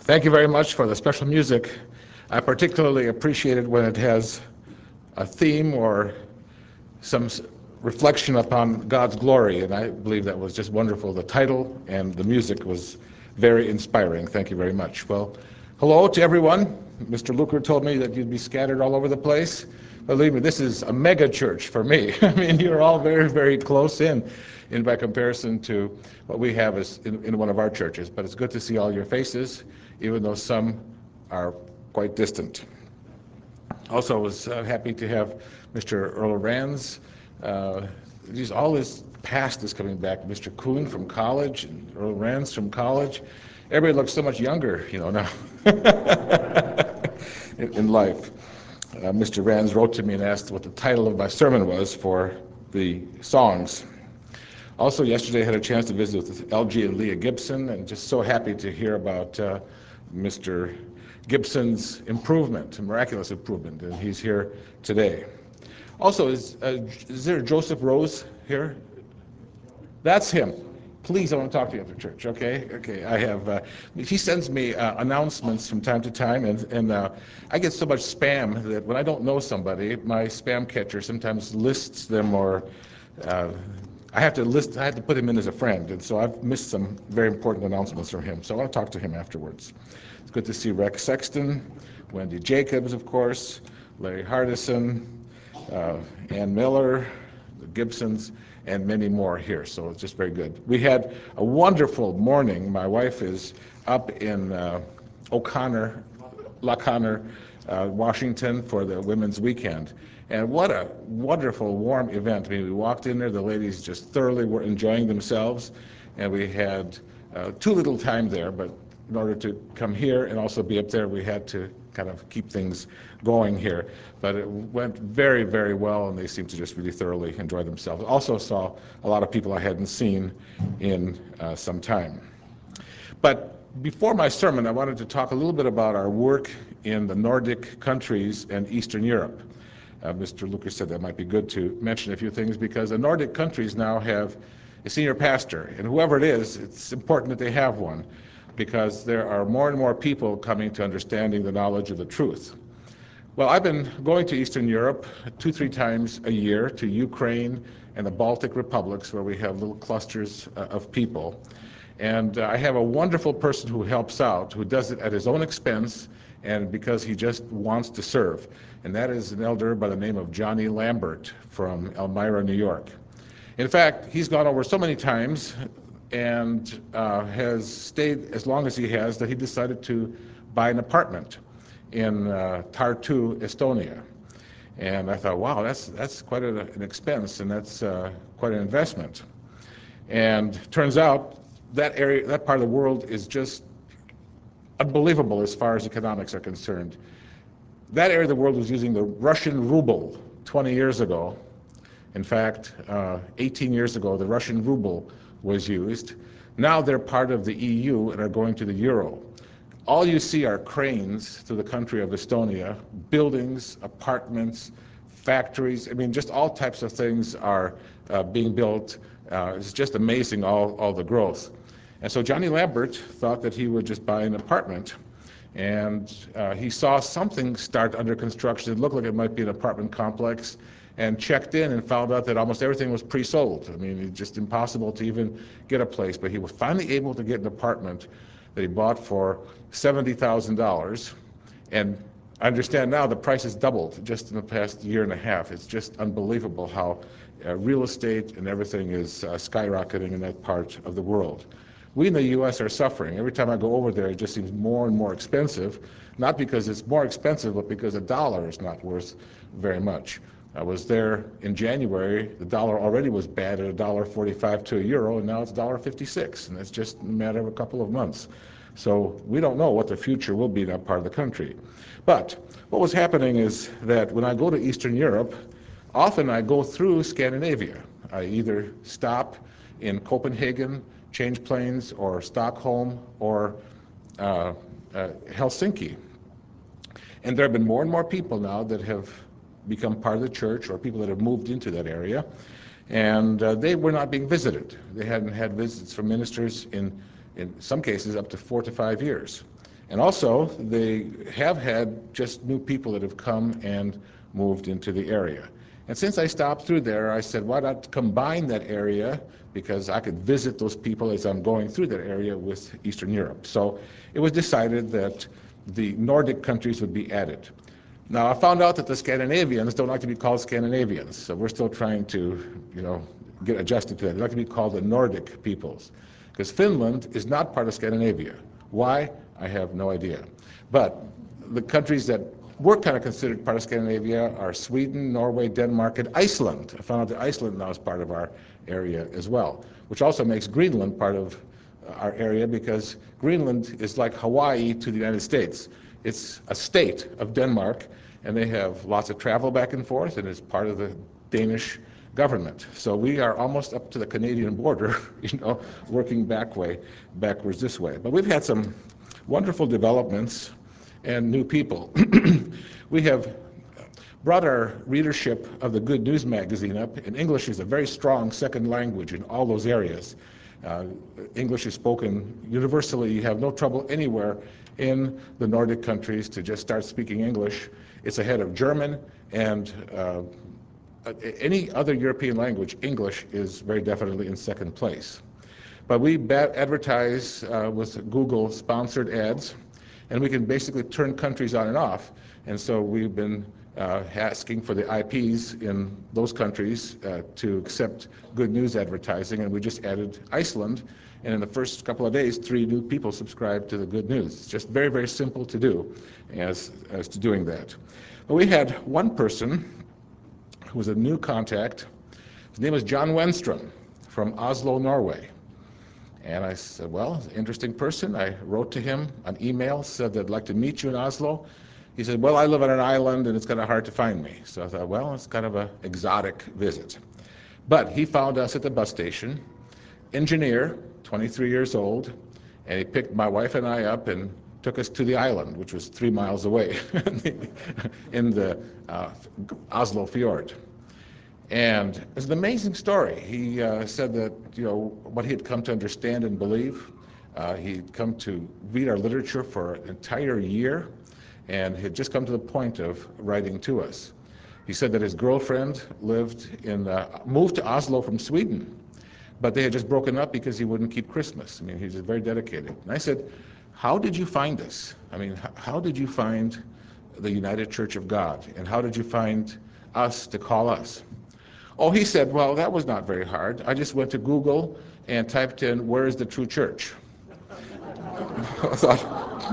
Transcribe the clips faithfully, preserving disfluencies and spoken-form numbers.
Thank you very much for the special music. I particularly appreciate it when it has a theme or some reflection upon God's glory, and I believe that was just wonderful. The title and the music was very inspiring. Thank you very much. Well, hello to everyone. Mister Luker told me that you'd be scattered all over the place. Believe me, this is a mega church for me. I mean, you're all very, very close in, in by comparison to what we have as in, in one of our churches. But it's good to see all your faces, even though some are quite distant. Also, I was uh, happy to have Mister Earl Rands. Uh, geez, all his past is coming back. Mister Kuhn from college, and Earl Rands from college. Everybody looks so much younger, you know, now in, in life. Uh, Mister Rands wrote to me and asked what the title of my sermon was for the songs. Also, yesterday I had a chance to visit with L G and Leah Gibson, and just so happy to hear about uh, Mister Gibson's improvement, miraculous improvement, and he's here today. Also, is, uh, is there Joseph Rose here? That's him. Please, I want to talk to you after church, okay? Okay, I have, uh, he sends me uh, announcements from time to time, and, and uh, I get so much spam that when I don't know somebody, my spam catcher sometimes lists them, or uh, I have to list, I have to put him in as a friend, and so I've missed some very important announcements from him, so I want to talk to him afterwards. It's good to see Rex Sexton, Wendy Jacobs, of course, Larry Hardison, uh, Ann Miller, the Gibsons, and many more here, so it's just very good. We had a wonderful morning. My wife is up in uh, O'Connor, La Conner, uh, Washington for the Women's Weekend. And what a wonderful, warm event. I mean, we walked in there, the ladies just thoroughly were enjoying themselves, and we had uh, too little time there, but in order to come here and also be up there, we had to kind of keep things going here. But it went very, very well, and they seemed to just really thoroughly enjoy themselves. Also saw a lot of people I hadn't seen in uh, some time. But before my sermon, I wanted to talk a little bit about our work in the Nordic countries and Eastern Europe. Uh, Mister Lucas said that might be good to mention a few things, because the Nordic countries now have a senior pastor, and whoever it is, it's important that they have one, because there are more and more people coming to understanding the knowledge of the truth. Well, I've been going to Eastern Europe two, three times a year, to Ukraine and the Baltic republics, where we have little clusters uh, of people. And uh, I have a wonderful person who helps out, who does it at his own expense, and because he just wants to serve. And that is an elder by the name of Johnny Lambert from Elmira, New York. In fact, he's gone over so many times and uh, has stayed as long as he has that he decided to buy an apartment in uh, Tartu, Estonia. And I thought, wow, that's that's quite a, an expense, and that's uh, quite an investment. And turns out that area, that part of the world is just unbelievable as far as economics are concerned. That area of the world was using the Russian ruble twenty years ago. In fact, uh, eighteen years ago, the Russian ruble was used. Now they're part of the E U and are going to the euro. All you see are cranes through the country of Estonia, buildings, apartments, factories. I mean, just all types of things are uh, being built. Uh, it's just amazing, all, all the growth. And so Johnny Lambert thought that he would just buy an apartment. And uh, he saw something start under construction. It looked like it might be an apartment complex, and checked in and found out that almost everything was pre-sold. I mean, it's just impossible to even get a place. But he was finally able to get an apartment that he bought for seventy thousand dollars. And I understand now the price has doubled just in the past year and a half. It's just unbelievable how uh, real estate and everything is uh, skyrocketing in that part of the world. We in the U S are suffering. Every time I go over there, it just seems more and more expensive, not because it's more expensive, but because the dollar is not worth very much. I was there in January. The dollar already was bad at one dollar forty-five to a euro, and now it's one dollar fifty-six, and it's just a matter of a couple of months. So we don't know what the future will be in that part of the country. But what was happening is that when I go to Eastern Europe, often I go through Scandinavia. I either stop in Copenhagen, change planes, or Stockholm, or uh, uh, Helsinki. And there have been more and more people now that have become part of the church, or people that have moved into that area, and uh, they were not being visited. They hadn't had visits from ministers in, in some cases, up to four to five years. And also, they have had just new people that have come and moved into the area. And since I stopped through there, I said, why not combine that area, because I could visit those people as I'm going through that area with Eastern Europe. So it was decided that the Nordic countries would be added. Now, I found out that the Scandinavians don't like to be called Scandinavians, so we're still trying to, you know, get adjusted to that. They like to be called the Nordic peoples, because Finland is not part of Scandinavia. Why? I have no idea. But the countries that were kind of considered part of Scandinavia are Sweden, Norway, Denmark, and Iceland. I found out that Iceland now is part of our area as well, which also makes Greenland part of our area, because Greenland is like Hawaii to the United States. It's a state of Denmark, and they have lots of travel back and forth, and it's part of the Danish government. So we are almost up to the Canadian border, you know, working back way, backwards this way. But we've had some wonderful developments and new people. We have brought our readership of the Good News magazine up, and English is a very strong second language in all those areas. Uh, English is spoken universally. You have no trouble anywhere in the Nordic countries to just start speaking English. It's ahead of German and uh, any other European language. English is very definitely in second place. But we advertise uh, with Google sponsored ads, and we can basically turn countries on and off. And so we've been uh, asking for the I Ps in those countries uh, to accept Good News advertising, and we just added Iceland. And in the first couple of days, three new people subscribed to the Good News. It's just very, very simple to do as, as to doing that. But we had one person who was a new contact. His name was John Wenstrom from Oslo, Norway. And I said, well, he's an interesting person. I wrote to him an email, said that I'd like to meet you in Oslo. He said, well, I live on an island and it's kind of hard to find me. So I thought, well, it's kind of an exotic visit. But he found us at the bus station, engineer, twenty-three years old, and he picked my wife and I up and took us to the island, which was three miles away in the uh, Oslo Fjord. And it was an amazing story. He uh, said that, you know, what he had come to understand and believe. Uh, he'd come to read our literature for an entire year, and had just come to the point of writing to us. He said that his girlfriend lived in, uh, moved to Oslo from Sweden, but they had just broken up because he wouldn't keep Christmas. I mean, he's very dedicated. And I said, how did you find us? I mean, how did you find the United Church of God? And how did you find us to call us? Oh, he said, well, that was not very hard. I just went to Google and typed in, where is the true church? I thought,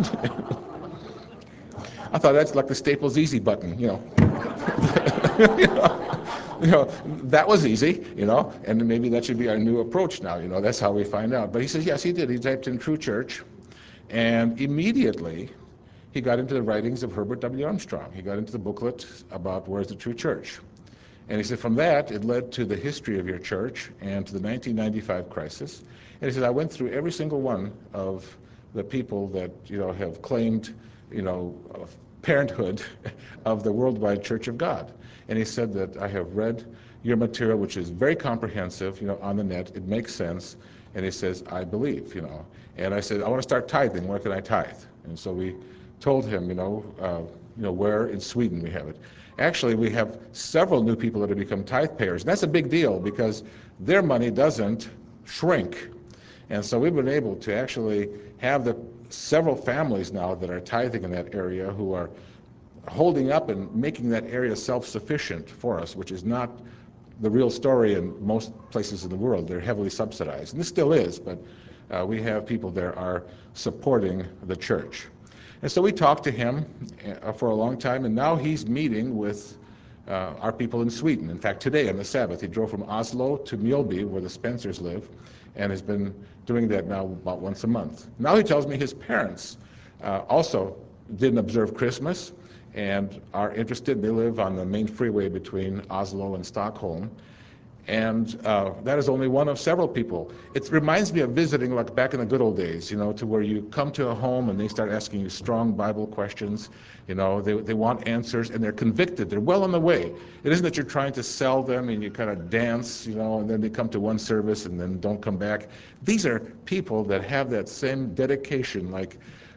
I thought that's like the Staples Easy button, you know. you know. You know, that was easy, you know, and maybe that should be our new approach now, you know, that's how we find out. But he says, yes, he did. He typed in true church, and immediately he got into the writings of Herbert W. Armstrong. He got into the booklet about where's the true church. And he said, from that, it led to the history of your church and to the nineteen ninety-five crisis. And he said, I went through every single one of the people that, you know, have claimed, you know, parenthood of the Worldwide Church of God. And he said that I have read your material, which is very comprehensive, you know, on the net. It makes sense. And he says, I believe, you know. And I said, I want to start tithing. Where can I tithe? And so we told him, you know, uh, you know, where in Sweden we have it. Actually, we have several new people that have become tithe payers. And that's a big deal because their money doesn't shrink. And so we've been able to actually have the several families now that are tithing in that area who are holding up and making that area self-sufficient for us, which is not the real story in most places in the world. They're heavily subsidized. And this still is, but uh, we have people there are supporting the church. And so we talked to him uh, for a long time, and now he's meeting with uh, our people in Sweden. In fact, today on the Sabbath, he drove from Oslo to Mjölby, where the Spencers live, and has been doing that now about once a month. Now he tells me his parents uh, also didn't observe Christmas and are interested. They live on the main freeway between Oslo and Stockholm. And uh, that is only one of several people. It reminds me of visiting like back in the good old days, you know, to where you come to a home and they start asking you strong Bible questions. You know, they, they want answers and they're convicted. They're well on the way. It isn't that you're trying to sell them and you kind of dance, you know, and then they come to one service and then don't come back. These are people that have that same dedication, like,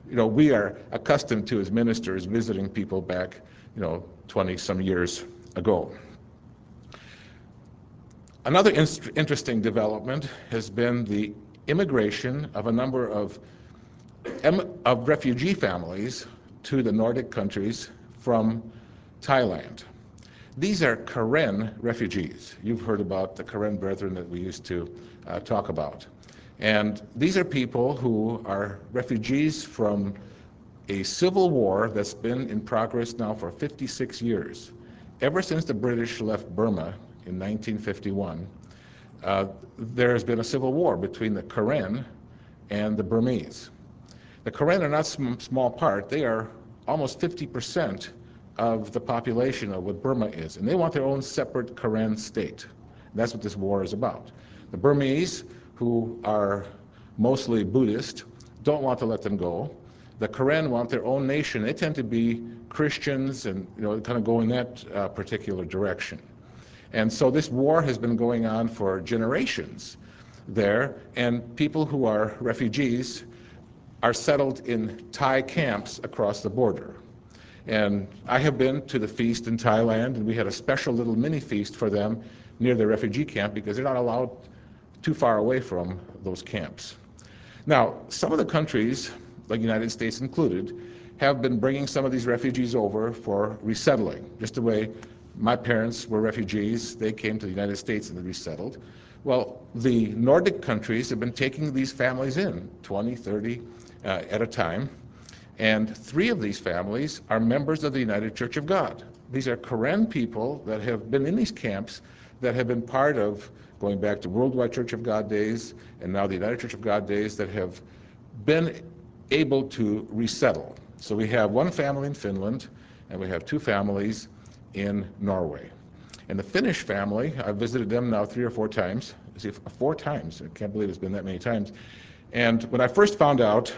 you know, we are accustomed to as ministers visiting people back, you know, twenty some years ago. Another in interesting development has been the immigration of a number of, of refugee families to the Nordic countries from Thailand. These are Karen refugees. You've heard about the Karen Brethren that we used to uh, talk about. And these are people who are refugees from a civil war that's been in progress now for fifty-six years. Ever since the British left Burma in nineteen fifty-one, uh, there has been a civil war between the Karen and the Burmese. The Karen are not a small part. They are almost fifty percent of the population of what Burma is, and they want their own separate Karen state. That's what this war is about. The Burmese, who are mostly Buddhist, don't want to let them go. The Karen want their own nation. They tend to be Christians and, you know, kind of go in that uh, particular direction. And so this war has been going on for generations there, and people who are refugees are settled in Thai camps across the border. And I have been to the feast in Thailand, and we had a special little mini feast for them near the refugee camp because they're not allowed too far away from those camps. Now, some of the countries, like the United States included, have been bringing some of these refugees over for resettling, just the way my parents were refugees. They came to the United States and they resettled. Well, the Nordic countries have been taking these families in, twenty, thirty uh, at a time. And three of these families are members of the United Church of God. These are Karen people that have been in these camps that have been part of, going back to Worldwide Church of God days and now the United Church of God days, that have been able to resettle. So we have one family in Finland and we have two families in Norway. And the Finnish family, I've visited them now three or four times. See, four times. I can't believe it's been that many times. And when I first found out,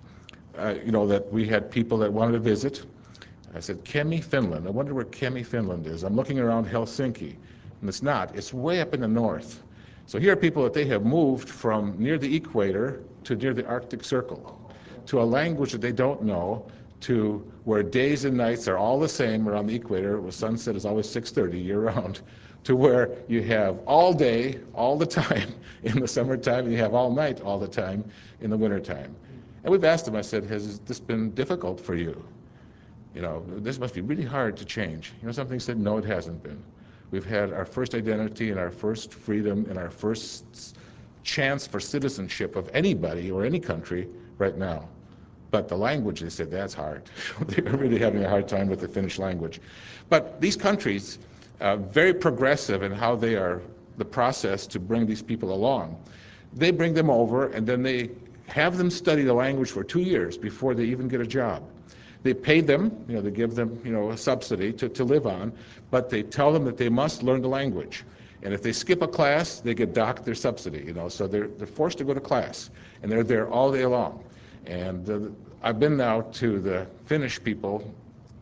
uh, you know, that we had people that wanted to visit, I said, Kemi, Finland. I wonder where Kemi, Finland is. I'm looking around Helsinki, and it's not. It's way up in the north. So here are people that they have moved from near the equator to near the Arctic Circle, to a language that they don't know, to where days and nights are all the same around the equator, where sunset is always six thirty year-round, to where you have all day, all the time in the summertime, and you have all night, all the time in the wintertime. And we've asked them, I said, has this been difficult for you? You know, this must be really hard to change. You know, something said, no, it hasn't been. We've had our first identity and our first freedom and our first chance for citizenship of anybody or any country right now. But the language, they said, that's hard. They're really having a hard time with the Finnish language. But these countries, uh, very progressive in how they are, the process to bring these people along. They bring them over and then they have them study the language for two years before they even get a job. They pay them, you know, they give them, you know, a subsidy to, to live on, but they tell them that they must learn the language. And if they skip a class, they get docked their subsidy, you know, so they're, they're forced to go to class, and they're there all day long. And uh, I've been now to the Finnish people,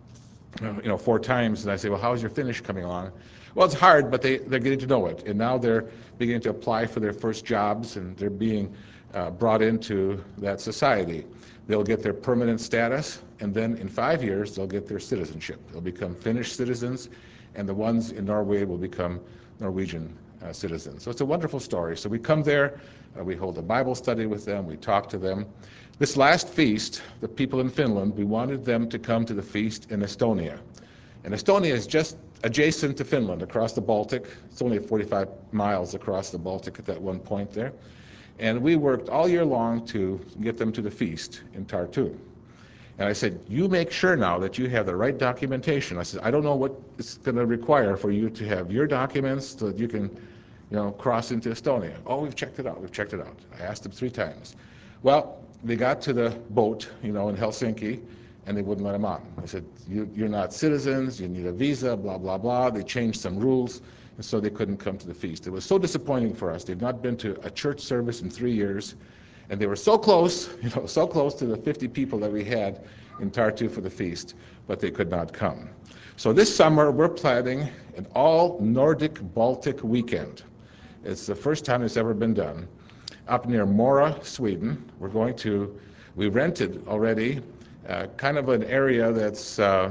you know, four times, and I say, well, how's your Finnish coming along? Well, it's hard, but they, they're getting to know it, and now they're beginning to apply for their first jobs, and they're being uh, brought into that society. They'll get their permanent status, and then in five years, they'll get their citizenship. They'll become Finnish citizens, and the ones in Norway will become Norwegian uh, citizens. So it's a wonderful story. So we come there, uh, we hold a Bible study with them, we talk to them. This last feast, the people in Finland, we wanted them to come to the feast in Estonia. And Estonia is just adjacent to Finland, across the Baltic. It's only forty-five miles across the Baltic at that one point there. And we worked all year long to get them to the feast in Tartu. And I said, you make sure now that you have the right documentation. I said, I don't know what it's going to require for you to have your documents so that you can, you know, cross into Estonia. Oh, we've checked it out, we've checked it out. I asked them three times. Well, they got to the boat, you know, in Helsinki, and they wouldn't let them on. I said, you, you're not citizens, you need a visa, blah, blah, blah. They changed some rules, and so they couldn't come to the feast. It was so disappointing for us. They've not been to a church service in three years, and they were so close, you know, so close to the fifty people that we had in Tartu for the feast, but they could not come. So this summer, we're planning an all Nordic Baltic weekend. It's the first time it's ever been done. Up near Mora, Sweden, we're going to We rented already uh, kind of an area that's uh,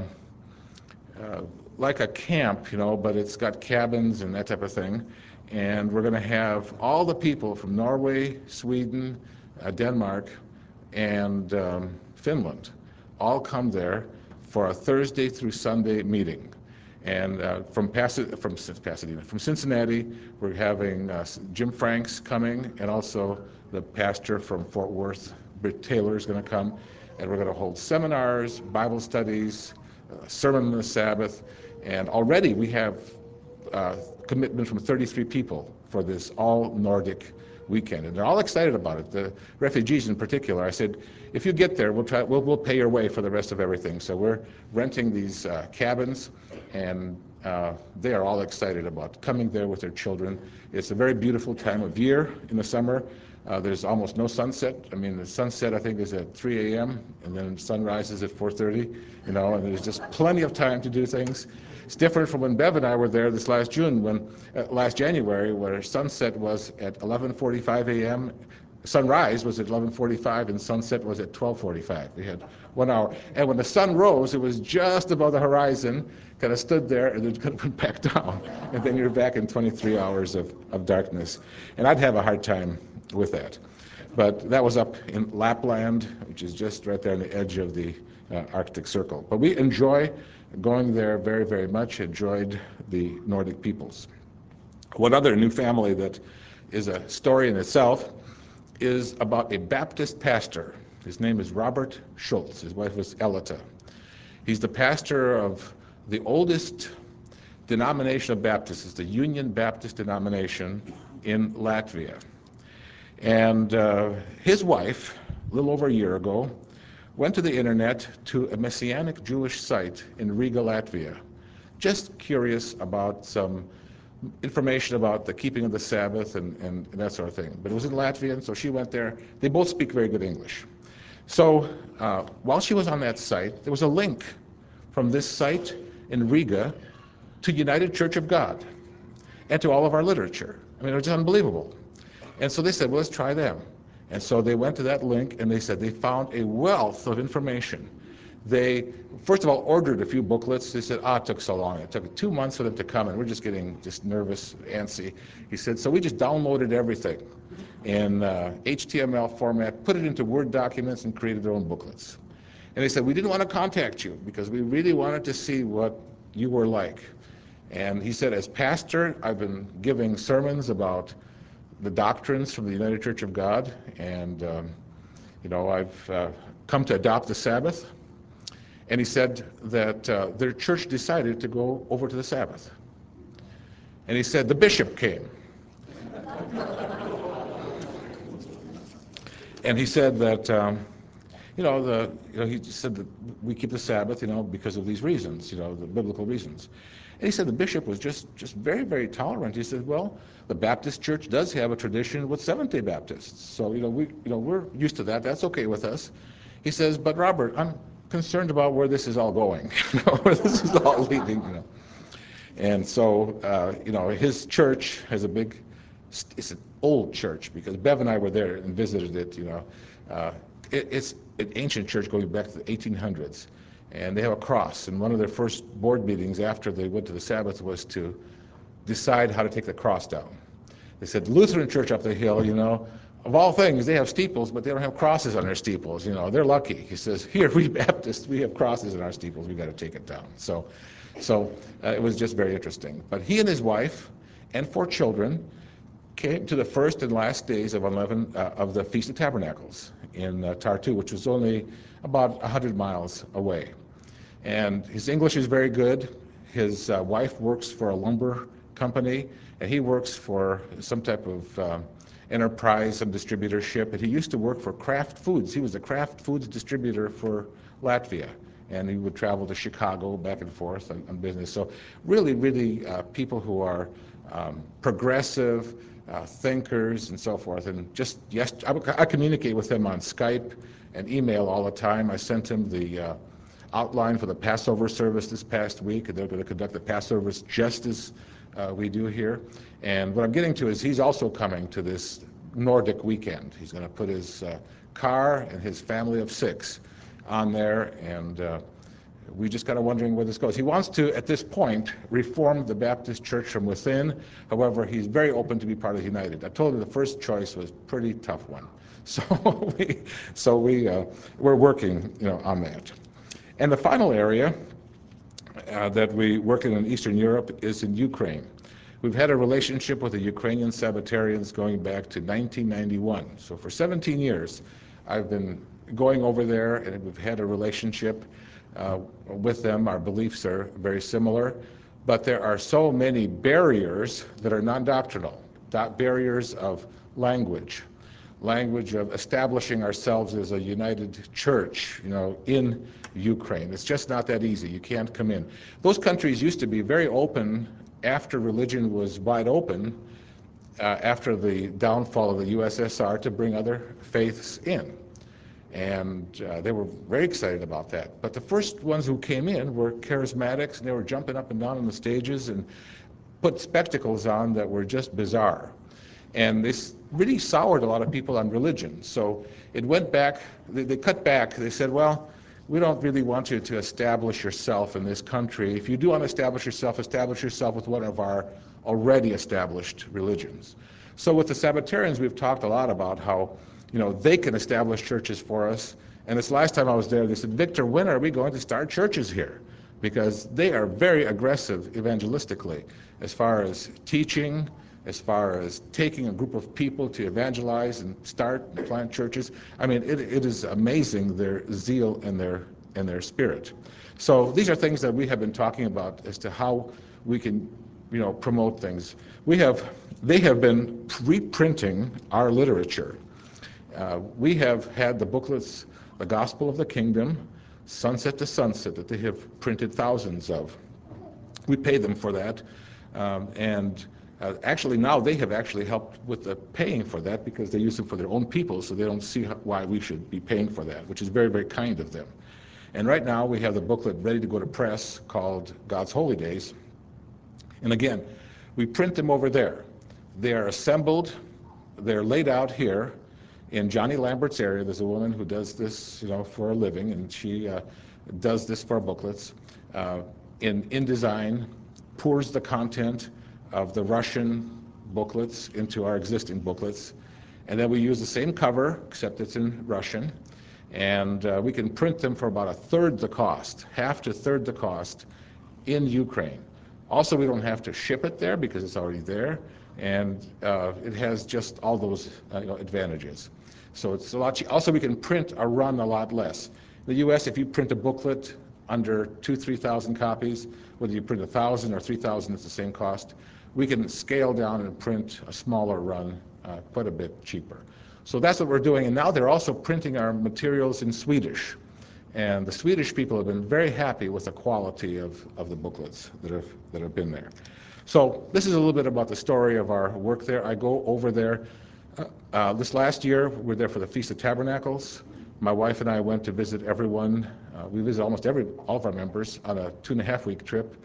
uh, like a camp, you know, but it's got cabins and that type of thing. And we're going to have all the people from Norway, Sweden, uh, Denmark, and um, Finland all come there for a Thursday through Sunday meeting. And uh, from, Pas- from Pasadena, from Cincinnati, we're having uh, Jim Franks coming, and also the pastor from Fort Worth, Britt Taylor, is going to come. And we're going to hold seminars, Bible studies, uh, sermon on the Sabbath, and already we have uh, commitment from thirty-three people for this all Nordic weekend, and they're all excited about it. The refugees in particular. I said, if you get there, we'll try. We'll, we'll pay your way for the rest of everything. So we're renting these uh, cabins, and uh, they are all excited about coming there with their children. It's a very beautiful time of year in the summer. Uh, there's almost no sunset. I mean, the sunset I think is at three a m and then sunrise is at four thirty. You know, and there's just plenty of time to do things. It's different from when Bev and I were there this last June, when uh, last January, where sunset was at eleven forty-five a m Sunrise was at eleven forty-five and sunset was at twelve forty-five. We had one hour. And when the sun rose, it was just above the horizon, kind of stood there, and then kind of went back down. And then you're back in twenty-three hours of, of darkness. And I'd have a hard time with that. But that was up in Lapland, which is just right there on the edge of the uh, Arctic Circle. But we enjoy going there very, very much, enjoyed the Nordic peoples. One other new family that is a story in itself is about a Baptist pastor. His name is Robert Schultz. His wife was Elita. He's the pastor of the oldest denomination of Baptists. It's the Union Baptist denomination in Latvia. And uh, his wife, a little over a year ago, went to the internet to a Messianic Jewish site in Riga, Latvia, just curious about some information about the keeping of the Sabbath and, and that sort of thing. But it was in Latvian, so she went there. They both speak very good English. So uh, while she was on that site, there was a link from this site in Riga to United Church of God and to all of our literature. I mean, it was just unbelievable. And so they said, well, let's try them. And so they went to that link, and they said they found a wealth of information. They, first of all, ordered a few booklets. They said, ah, it took so long. It took two months for them to come, and we're just getting just nervous, antsy. He said, so we just downloaded everything in uh, H T M L format, put it into Word documents, and created their own booklets. And they said, we didn't want to contact you because we really wanted to see what you were like. And he said, as pastor, I've been giving sermons about the doctrines from the United Church of God, and um, you know, I've uh, come to adopt the Sabbath. And he said that uh, their church decided to go over to the Sabbath. And he said the bishop came. And he said that, um, you know, the, you know, he said that we keep the Sabbath, you know, because of these reasons, you know, the biblical reasons. And he said the bishop was just, just very, very tolerant. He said, well, the Baptist church does have a tradition with Seventh-day Baptists. So, you know, we, you know, we're used to that. That's okay with us. He says, but Robert, I'm concerned about where this is all going, you know, where this is all leading, you know. And so, uh, you know, his church has a big, it's an old church, because Bev and I were there and visited it, you know. Uh, it, it's an ancient church going back to the eighteen hundreds. And they have a cross. And one of their first board meetings after they went to the Sabbath was to decide how to take the cross down. They said, the Lutheran church up the hill, you know, of all things, they have steeples, but they don't have crosses on their steeples. You know, they're lucky. He says, here, we Baptists, we have crosses in our steeples. We've got to take it down. So, so uh, it was just very interesting. But he and his wife and four children came to the first and last days of eleven uh, of the Feast of Tabernacles in uh, Tartu, which was only about one hundred miles away. And his English is very good. His uh, wife works for a lumber company, and he works for some type of uh, enterprise, some distributorship. And he used to work for Kraft Foods. He was a Kraft Foods distributor for Latvia. And he would travel to Chicago back and forth on, on business. So really, really uh, people who are um, progressive, uh, thinkers, and so forth. And just yes, I, I communicate with him on Skype and email all the time. I sent him the uh, outline for the Passover service this past week, and they're going to conduct the Passovers just as uh, we do here. And what I'm getting to is he's also coming to this Nordic weekend. He's going to put his uh, car and his family of six on there, and uh, we just kind of wondering where this goes. He wants to, at this point, reform the Baptist church from within. However, he's very open to be part of United. I told him the first choice was a pretty tough one. So we, so we, uh, we're working, you know, on that. And the final area uh, that we work in in Eastern Europe is in Ukraine. We've had a relationship with the Ukrainian Sabbatarians going back to nineteen ninety-one. So for seventeen years, I've been going over there, and we've had a relationship uh, with them. Our beliefs are very similar, but there are so many barriers that are non-doctrinal, barriers of language, language of establishing ourselves as a united church, you know, in Ukraine. It's just not that easy. You can't come in. Those countries used to be very open after religion was wide open, uh, after the downfall of the U S S R, to bring other faiths in. And uh, they were very excited about that. But the first ones who came in were charismatics, and they were jumping up and down on the stages and put spectacles on that were just bizarre. And this really soured a lot of people on religion. So it went back, they, they cut back, they said, well, we don't really want you to establish yourself in this country. If you do want to establish yourself, establish yourself with one of our already established religions. So with the Sabbatarians, we've talked a lot about how, you know, they can establish churches for us. And this last time I was there, they said, Victor, when are we going to start churches here? Because they are very aggressive evangelistically as far as teaching, as far as taking a group of people to evangelize and start and plant churches. I mean, it, it is amazing, their zeal and their and their spirit. So these are things that we have been talking about as to how we can, you know, promote things. We have, they have been reprinting our literature. Uh, we have had the booklets, The Gospel of the Kingdom, Sunset to Sunset, that they have printed thousands of. We pay them for that, um, and Uh, actually, now they have actually helped with the paying for that, because they use them for their own people, so they don't see how, why we should be paying for that, which is very, very kind of them. And right now we have the booklet ready to go to press called God's Holy Days. And again, we print them over there. They are assembled, they're laid out here in Johnny Lambert's area. There's a woman who does this, you know, for a living, and she uh, does this for our booklets. Uh, in InDesign, pours the content of the Russian booklets into our existing booklets, and then we use the same cover, except it's in Russian, and uh, we can print them for about a third the cost, half to third the cost, in Ukraine. Also, we don't have to ship it there because it's already there, and uh, it has just all those uh, you know, advantages. So it's a lot cheaper. Also, we can print a run a lot less. In the U S, if you print a booklet under two, three thousand copies, whether you print a thousand or three thousand, it's the same cost. We can scale down and print a smaller run uh, quite a bit cheaper. So that's what we're doing. And now they're also printing our materials in Swedish. And the Swedish people have been very happy with the quality of, of the booklets that have, that have been there. So this is a little bit about the story of our work there. I go over there. Uh, uh, this last year, we were there for the Feast of Tabernacles. My wife and I went to visit everyone. Uh, we visit almost every, all of our members on a two and a half week trip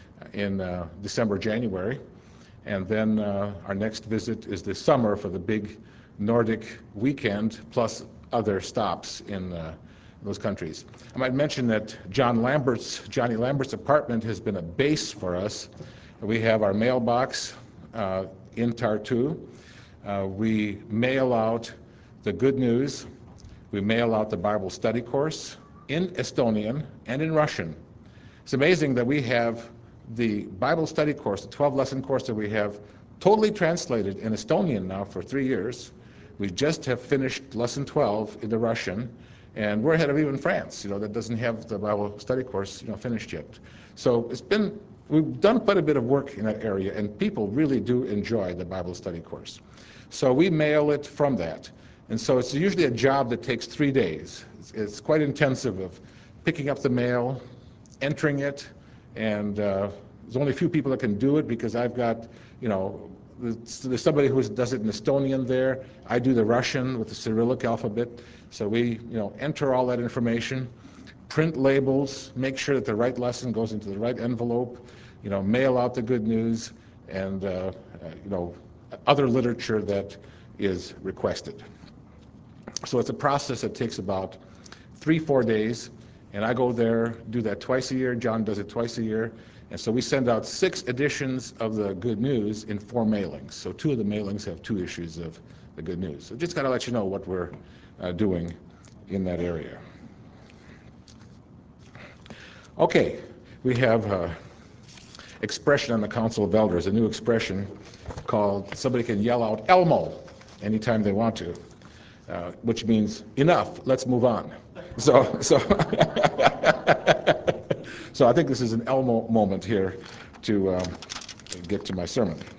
in uh, December, January. And then uh, our next visit is this summer for the big Nordic weekend, plus other stops in uh, those countries. I might mention that John Lambert's, Johnny Lambert's apartment has been a base for us. We have our mailbox uh, in Tartu. Uh, we mail out the good news. We mail out the Bible study course in Estonian and in Russian. It's amazing that we have the Bible study course, the twelve lesson course that we have, totally translated in Estonian now for three years. We just have finished lesson twelve into Russian, and we're ahead of even France, you know, that doesn't have the Bible study course, you know, finished yet. So it's been, we've done quite a bit of work in that area, and people really do enjoy the Bible study course. So we mail it from that. And so it's usually a job that takes three days. It's, it's quite intensive of picking up the mail, entering it, and uh, there's only a few people that can do it because I've got, you know, there's somebody who does it in Estonian there. I do the Russian with the Cyrillic alphabet. So we, you know, enter all that information, print labels, make sure that the right lesson goes into the right envelope, you know, mail out the good news, and, uh, uh, you know, other literature that is requested. So it's a process that takes about three, four days, and I go there, do that twice a year. John does it twice a year. And so we send out six editions of the Good News in four mailings. So two of the mailings have two issues of the Good News. So just got to let you know what we're uh, doing in that area. Okay, we have uh, expression on the Council of Elders, a new expression called, somebody can yell out Elmo anytime they want to, uh, which means enough, let's move on. So, so, so I think this is an Elmo moment here to um, get to my sermon.